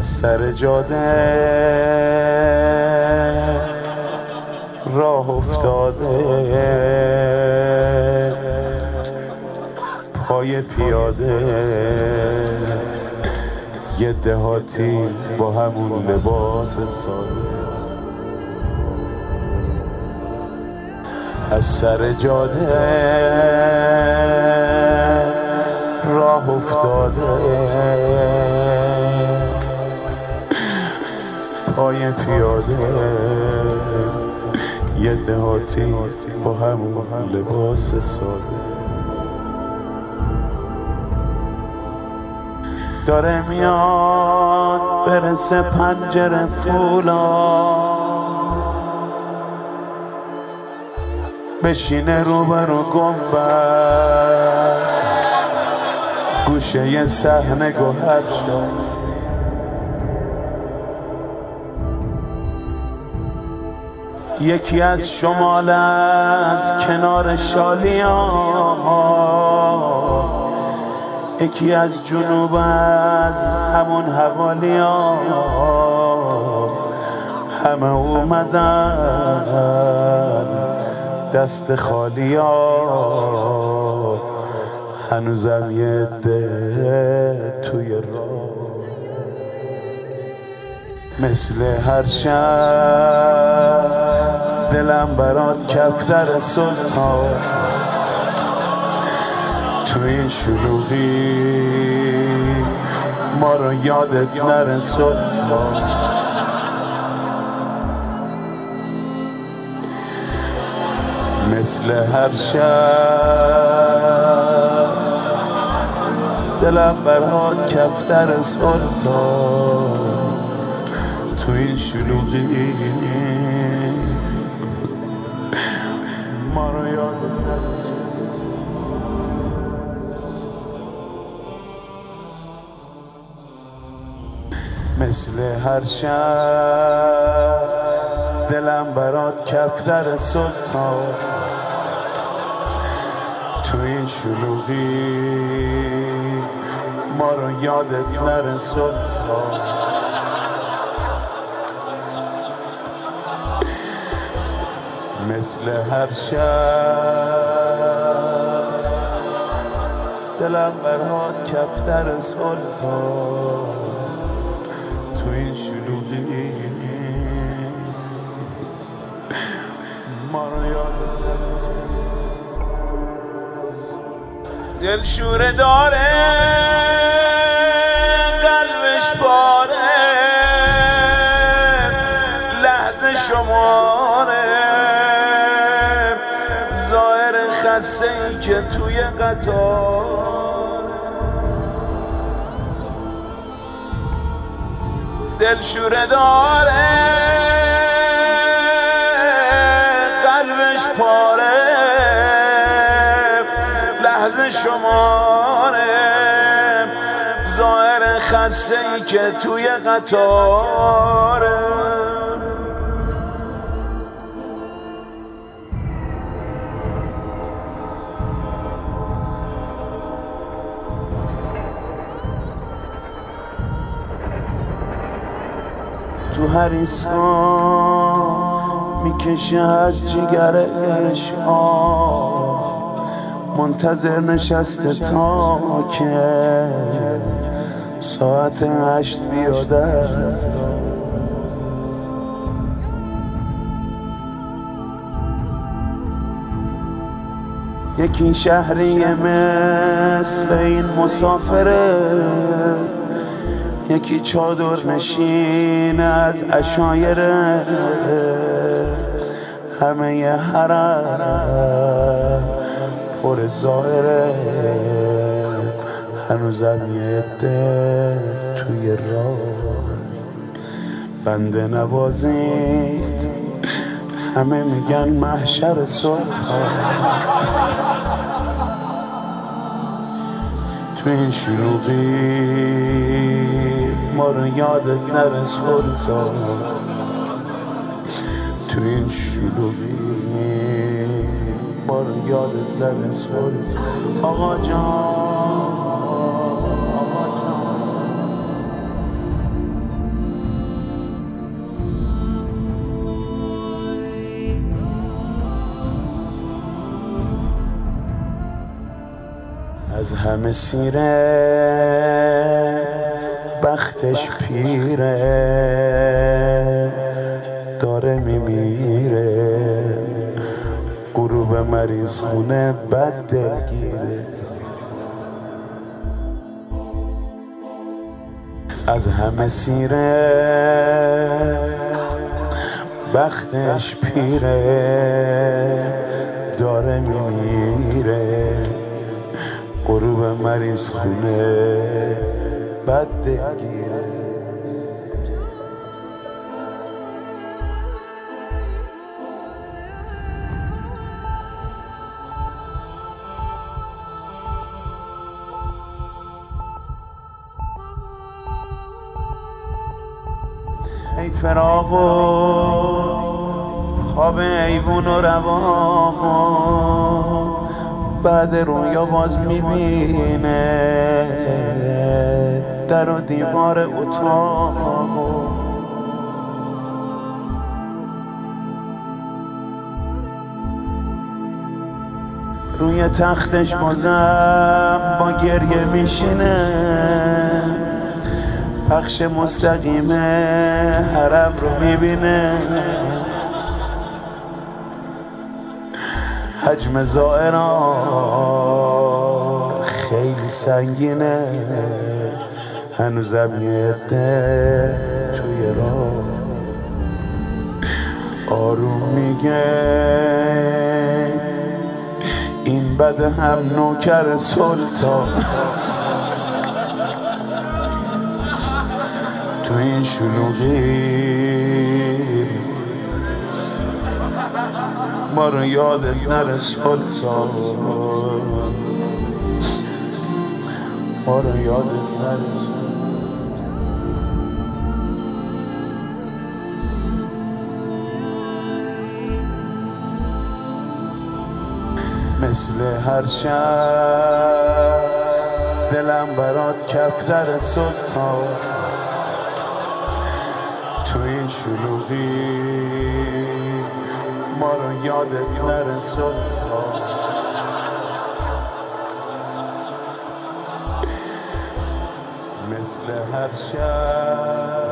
از سر جاده راه افتاده، پای پیاده یه دهاتی با همون لباس ساده. از سر جاده راه افتاده، پای پیاده یه دهاتی با همون لباس ساده. داره میاد برسه پنجره فولاد، بشینه روبرو گنبد، گوشه یه صحنه گوهر شد. یکی از شمال از کنار شالیان، یکی از جنوب از همون حوالیان، همه اومدن دست خالیان، هنوزم یه عده توی راه. مثل هر شب دلم برات کفتر سلطان، تو این شلوغی ما رو یادت نره سلطان. مثل هر شب دلم برات کفتر سلطان، تو این شلوغی ما رو یادت نره سلطان. مثل هر شب دلم برات کفتر سلطان، تو این شلوغی ما رو یادت نره سلطان. مثل هر شب دلم برات کفتر سلطان، تو این شلوغی ما رو یادت نره سلطان. دلشوره داره قلبش پاره، لحظه شماره، ظاهر خسته ای که توی قطار. دلشوره داره قلبش پاره، لحظه شماره، ظاهر خسته ای که توی قطاره. تو هر ایستگاه میکشه از جگرش آه، منتظر نشسته تا که ساعت 8 بیاد از راه. یکی شهریه مثل این مسافره، یکی چادر نشین از عشایره، همه ی حرم پر ظاهره، هنوزم یه عده توی راه. بنده نوازید همه میگن محشر سلطان، تو این شلوغی ما رو یادت نره سلطان، تو این شلوغی ما رو یادت نره سلطان. آقا جان، آقا جان، از همه سیره بختش پیره داره میمیره غروب مریض خونه بد دلگیره از همه سیره بختش پیره داره میمیره غروب مریض خونه بد دلگیره ای فراق و خواب ایوون و رواق بعد رویا باز میبینه در و دیوار اتاق روی تختش بازم با گریه میشینه پخش مستقیم حرم رو میبینه حجم زائران خیلی سنگینه هنوزم یه عده توی راه آروم میگه این بده هم نوکر سلطان تو این شلوغی ما رو یادت نره سلطان ما رو یادت نره سلطان مثل هر شب دلم برات کفتر سلطان تو این شلوغی ما رو یادت نره سلطان مثل هر شب